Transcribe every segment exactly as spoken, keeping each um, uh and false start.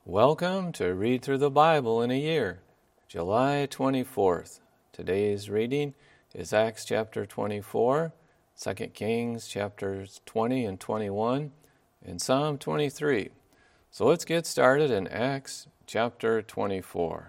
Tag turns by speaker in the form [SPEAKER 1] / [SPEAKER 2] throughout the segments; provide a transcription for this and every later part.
[SPEAKER 1] Welcome to Read Through the Bible in a Year, July twenty-fourth. Today's reading is Acts chapter twenty-four, Second Kings chapters twenty and twenty-one, and Psalm twenty-three. So let's get started in Acts chapter twenty-four.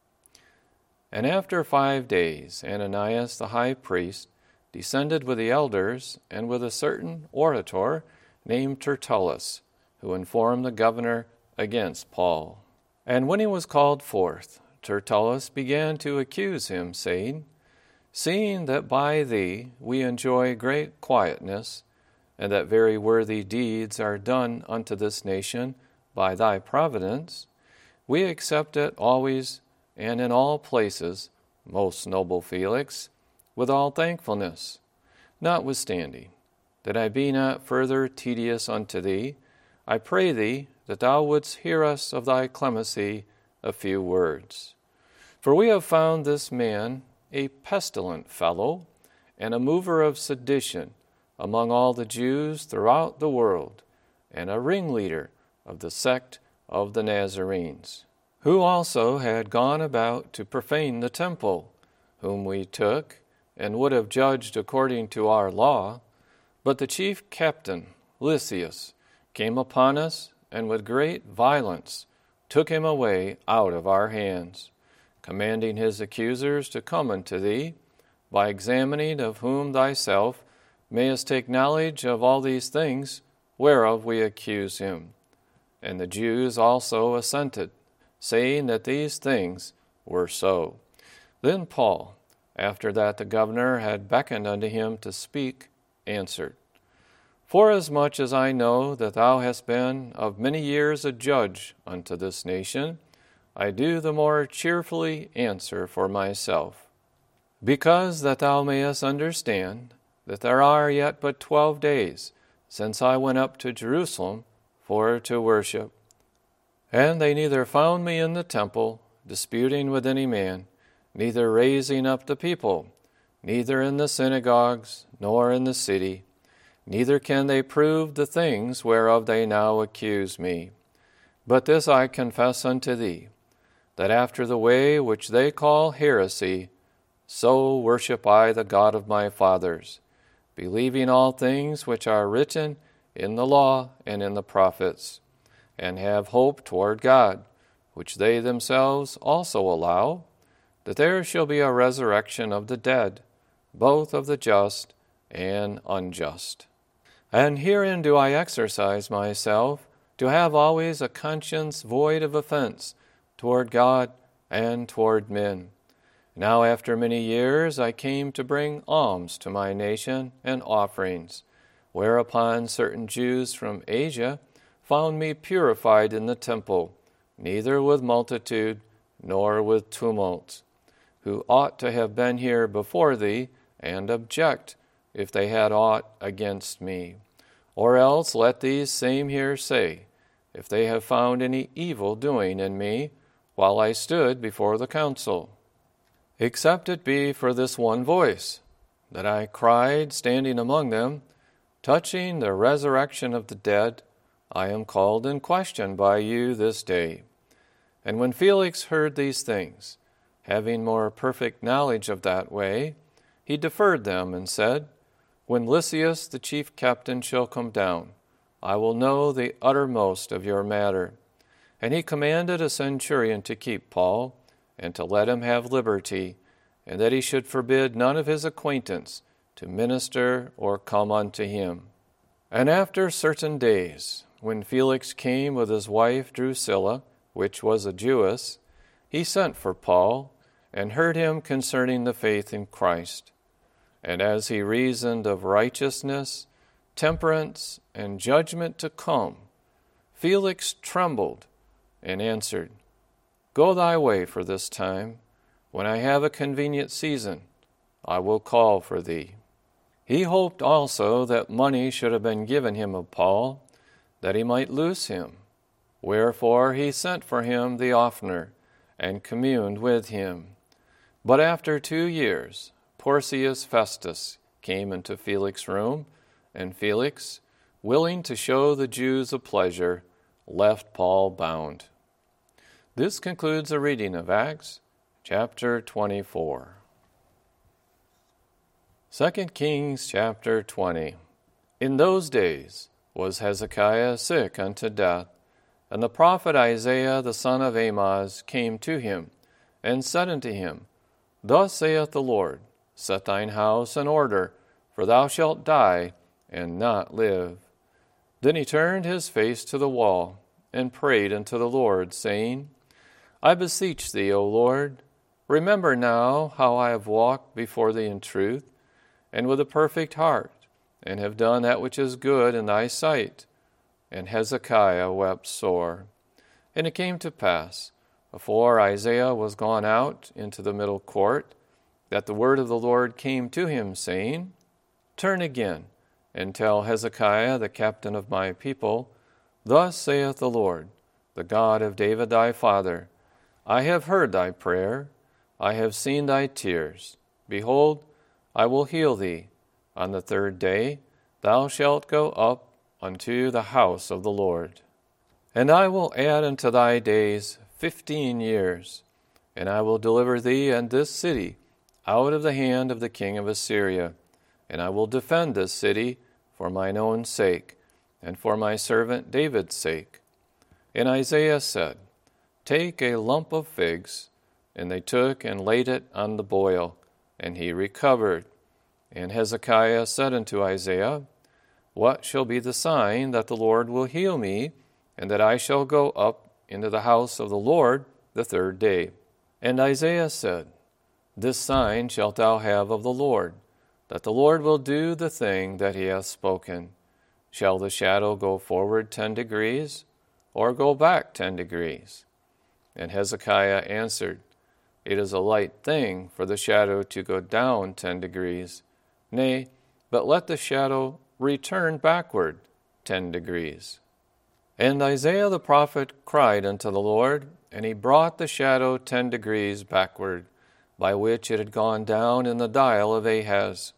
[SPEAKER 1] And after five days, Ananias the high priest descended with the elders and with a certain orator named Tertullus, who informed the governor against Paul. And when he was called forth, Tertullus began to accuse him, saying, Seeing that by thee we enjoy great quietness, and that very worthy deeds are done unto this nation by thy providence, we accept it always and in all places, most noble Felix, with all thankfulness. Notwithstanding, that I be not further tedious unto thee, I pray thee that thou wouldst hear us of thy clemency a few words. For we have found this man a pestilent fellow, and a mover of sedition among all the Jews throughout the world, and a ringleader of the sect of the Nazarenes, who also had gone about to profane the temple, whom we took, and would have judged according to our law. But the chief captain, Lysias, came upon us, and with great violence took him away out of our hands, commanding his accusers to come unto thee, by examining of whom thyself mayest take knowledge of all these things whereof we accuse him. And the Jews also assented, saying that these things were so. Then Paul, after that the governor had beckoned unto him to speak, answered, Forasmuch as I know that thou hast been of many years a judge unto this nation, I do the more cheerfully answer for myself, because that thou mayest understand that there are yet but twelve days since I went up to Jerusalem for to worship. And they neither found me in the temple, disputing with any man, neither raising up the people, neither in the synagogues, nor in the city. Neither can they prove the things whereof they now accuse me. But this I confess unto thee, that after the way which they call heresy, so worship I the God of my fathers, believing all things which are written in the law and in the prophets, and have hope toward God, which they themselves also allow, that there shall be a resurrection of the dead, both of the just and unjust. And herein do I exercise myself, to have always a conscience void of offense toward God and toward men. Now after many years I came to bring alms to my nation and offerings, whereupon certain Jews from Asia found me purified in the temple, neither with multitude nor with tumult, who ought to have been here before thee, and object, if they had aught against me. Or else let these same here say, if they have found any evil doing in me, while I stood before the council. Except it be for this one voice, that I cried, standing among them, touching the resurrection of the dead, I am called in question by you this day. And when Felix heard these things, having more perfect knowledge of that way, he deferred them and said, When Lysias the chief captain shall come down, I will know the uttermost of your matter. And he commanded a centurion to keep Paul, and to let him have liberty, and that he should forbid none of his acquaintance to minister or come unto him. And after certain days, when Felix came with his wife Drusilla, which was a Jewess, he sent for Paul, and heard him concerning the faith in Christ. And as he reasoned of righteousness, temperance, and judgment to come, Felix trembled and answered, Go thy way for this time. When I have a convenient season, I will call for thee. He hoped also that money should have been given him of Paul, that he might loose him. Wherefore he sent for him the oftener, and communed with him. But after two years, Porcius Festus came into Felix's room, and Felix, willing to show the Jews a pleasure, left Paul bound. This concludes the reading of Acts chapter twenty-four. Second Kings chapter twenty. In those days was Hezekiah sick unto death, and the prophet Isaiah the son of Amoz came to him, and said unto him, Thus saith the Lord, Set thine house in order, for thou shalt die, and not live. Then he turned his face to the wall, and prayed unto the Lord, saying, I beseech thee, O Lord, remember now how I have walked before thee in truth, and with a perfect heart, and have done that which is good in thy sight. And Hezekiah wept sore. And it came to pass, before Isaiah was gone out into the middle court, that the word of the Lord came to him, saying, Turn again, and tell Hezekiah the captain of my people, Thus saith the Lord, the God of David thy father, I have heard thy prayer, I have seen thy tears. Behold, I will heal thee. On the third day thou shalt go up unto the house of the Lord. And I will add unto thy days fifteen years, and I will deliver thee and this city out of the hand of the king of Assyria, and I will defend this city for mine own sake, and for my servant David's sake. And Isaiah said, Take a lump of figs. And they took and laid it on the boil, and he recovered. And Hezekiah said unto Isaiah, What shall be the sign that the Lord will heal me, and that I shall go up into the house of the Lord the third day? And Isaiah said, This sign shalt thou have of the Lord, that the Lord will do the thing that he hath spoken. Shall the shadow go forward ten degrees, or go back ten degrees? And Hezekiah answered, It is a light thing for the shadow to go down ten degrees. Nay, but let the shadow return backward ten degrees. And Isaiah the prophet cried unto the Lord, and he brought the shadow ten degrees backward, by which it had gone down in the dial of Ahaz.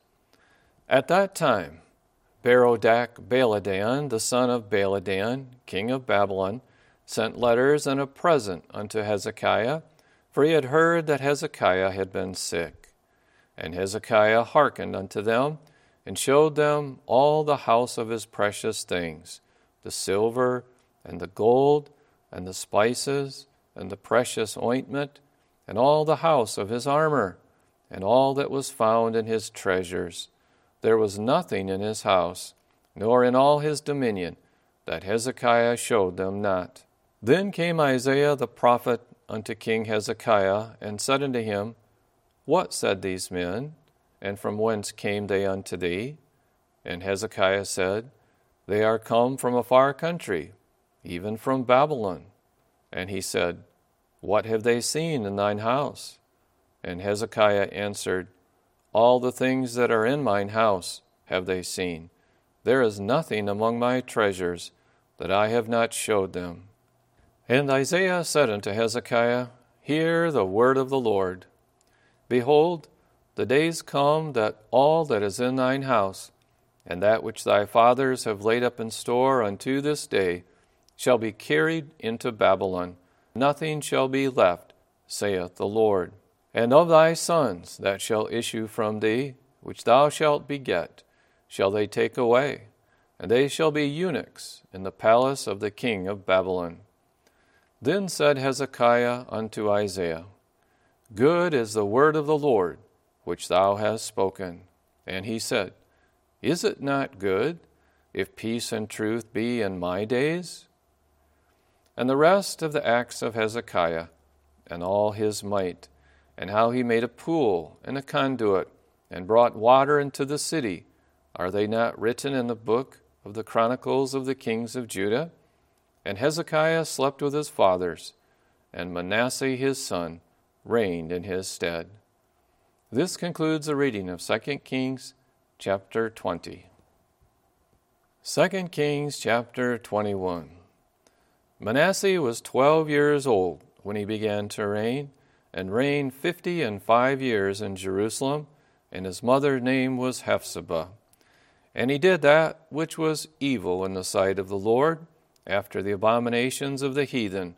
[SPEAKER 1] At that time Berodach Baladan, the son of Baladan, king of Babylon, sent letters and a present unto Hezekiah, for he had heard that Hezekiah had been sick. And Hezekiah hearkened unto them, and showed them all the house of his precious things, the silver, and the gold, and the spices, and the precious ointment, and all the house of his armor, and all that was found in his treasures. There was nothing in his house, nor in all his dominion, that Hezekiah showed them not. Then came Isaiah the prophet unto King Hezekiah, and said unto him, What said these men, and from whence came they unto thee? And Hezekiah said, They are come from a far country, even from Babylon. And he said, What have they seen in thine house? And Hezekiah answered, All the things that are in mine house have they seen. There is nothing among my treasures that I have not showed them. And Isaiah said unto Hezekiah, Hear the word of the Lord. Behold, the days come that all that is in thine house, and that which thy fathers have laid up in store unto this day, shall be carried into Babylon. Nothing shall be left, saith the Lord. And of thy sons that shall issue from thee, which thou shalt beget, shall they take away, and they shall be eunuchs in the palace of the king of Babylon. Then said Hezekiah unto Isaiah, Good is the word of the Lord, which thou hast spoken. And he said, Is it not good, if peace and truth be in my days? And the rest of the acts of Hezekiah, and all his might, and how he made a pool and a conduit, and brought water into the city, are they not written in the book of the Chronicles of the kings of Judah? And Hezekiah slept with his fathers, and Manasseh his son reigned in his stead. This concludes the reading of Second Kings chapter twenty. Second Kings chapter twenty-one. Manasseh was twelve years old when he began to reign, and reigned fifty and five years in Jerusalem, and his mother's name was Hephzibah. And he did that which was evil in the sight of the Lord, after the abominations of the heathen,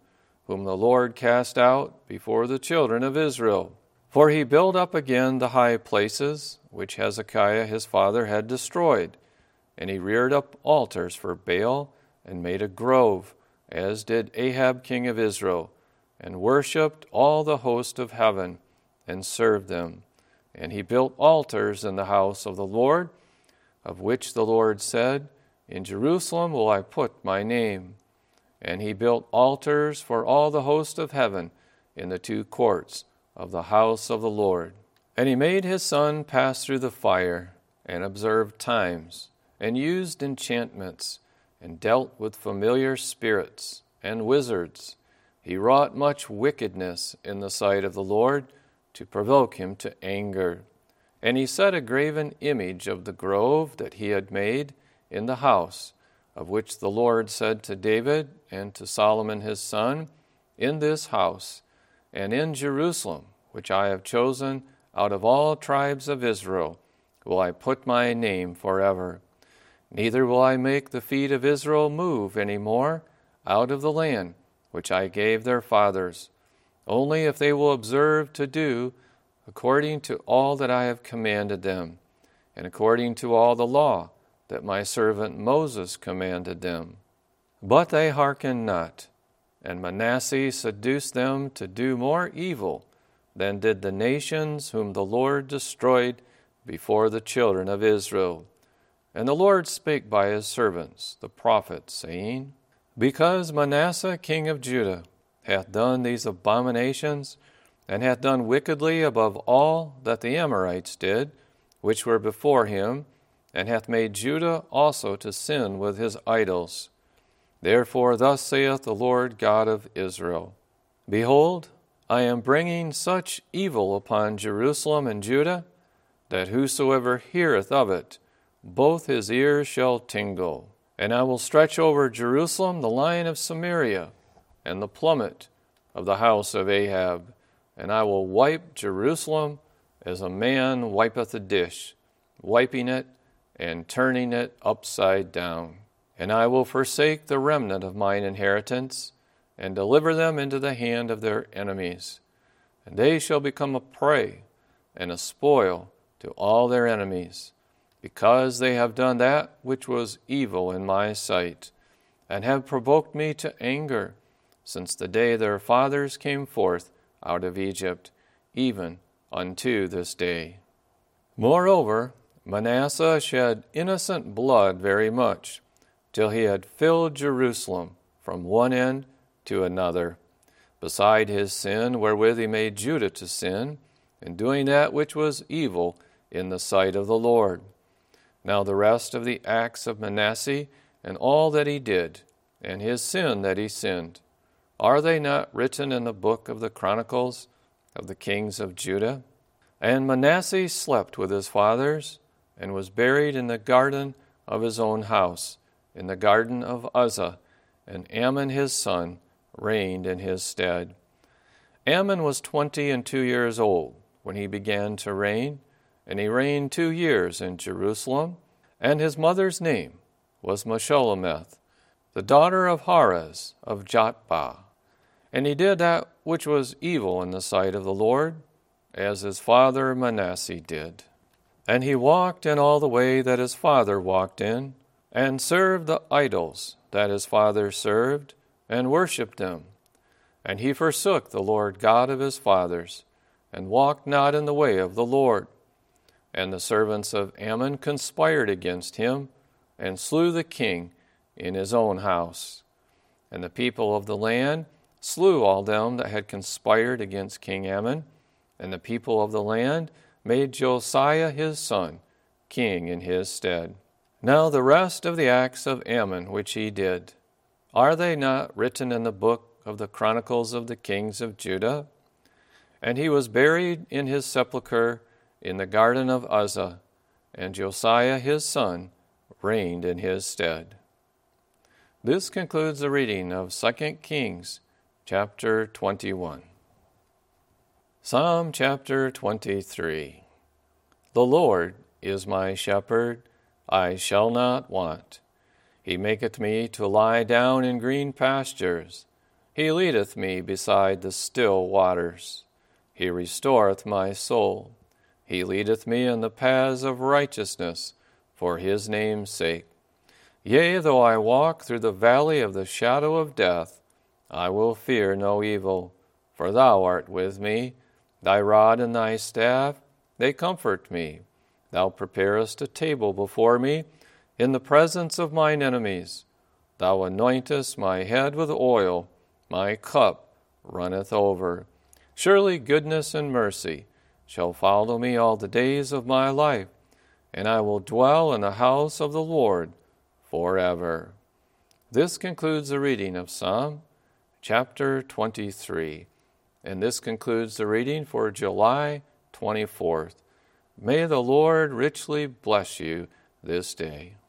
[SPEAKER 1] whom the Lord cast out before the children of Israel. For he built up again the high places, which Hezekiah his father had destroyed, and he reared up altars for Baal, and made a grove, as did Ahab king of Israel, and worshipped all the host of heaven, and served them. And he built altars in the house of the Lord, of which the Lord said, In Jerusalem will I put my name. And he built altars for all the host of heaven in the two courts of the house of the Lord. And he made his son pass through the fire, and observed times, and used enchantments, and dealt with familiar spirits and wizards. He wrought much wickedness in the sight of the Lord, to provoke him to anger. And he set a graven image of the grove that he had made in the house, of which the Lord said to David and to Solomon his son, In this house and in Jerusalem, which I have chosen out of all tribes of Israel, will I put my name forever. Neither will I make the feet of Israel move any more out of the land which I gave their fathers, only if they will observe to do according to all that I have commanded them, and according to all the law that my servant Moses commanded them. But they hearkened not, and Manasseh seduced them to do more evil than did the nations whom the Lord destroyed before the children of Israel. And the Lord spake by his servants, the prophets, saying, Because Manasseh king of Judah hath done these abominations, and hath done wickedly above all that the Amorites did, which were before him, and hath made Judah also to sin with his idols. Therefore thus saith the Lord God of Israel, Behold, I am bringing such evil upon Jerusalem and Judah, that whosoever heareth of it, both his ears shall tingle. And I will stretch over Jerusalem the line of Samaria, and the plummet of the house of Ahab, and I will wipe Jerusalem as a man wipeth a dish, wiping it and turning it upside down. And I will forsake the remnant of mine inheritance, and deliver them into the hand of their enemies. And they shall become a prey and a spoil to all their enemies, because they have done that which was evil in my sight, and have provoked me to anger, since the day their fathers came forth out of Egypt, even unto this day. Moreover, Manasseh shed innocent blood very much, till he had filled Jerusalem from one end to another, beside his sin wherewith he made Judah to sin, in doing that which was evil in the sight of the Lord. Now the rest of the acts of Manasseh, and all that he did, and his sin that he sinned, are they not written in the book of the Chronicles of the kings of Judah? And Manasseh slept with his fathers, and was buried in the garden of his own house, in the garden of Uzzah, and Amon his son reigned in his stead. Amon was twenty and two years old when he began to reign, and he reigned two years in Jerusalem, and his mother's name was Meshullemeth, the daughter of Harez of Jotbah. And he did that which was evil in the sight of the Lord, as his father Manasseh did. And he walked in all the way that his father walked in, and served the idols that his father served, and worshipped them. And he forsook the Lord God of his fathers, and walked not in the way of the Lord. And the servants of Ammon conspired against him, and slew the king in his own house. And the people of the land slew all them that had conspired against King Ammon, and the people of the land made Josiah his son king in his stead. Now the rest of the acts of Ammon which he did, are they not written in the book of the Chronicles of the kings of Judah? And he was buried in his sepulchre in the garden of Uzzah, and Josiah his son reigned in his stead. This concludes the reading of Second Kings chapter twenty-one. Psalm chapter twenty-three. The Lord is my shepherd, I shall not want. He maketh me to lie down in green pastures. He leadeth me beside the still waters. He restoreth my soul. He leadeth me in the paths of righteousness for his name's sake. Yea, though I walk through the valley of the shadow of death, I will fear no evil, for thou art with me. Thy rod and thy staff, they comfort me. Thou preparest a table before me in the presence of mine enemies. Thou anointest my head with oil, my cup runneth over. Surely goodness and mercy shall follow me all the days of my life, and I will dwell in the house of the Lord forever. This concludes the reading of Psalm chapter twenty-three, and this concludes the reading for July twenty-fourth. May the Lord richly bless you this day.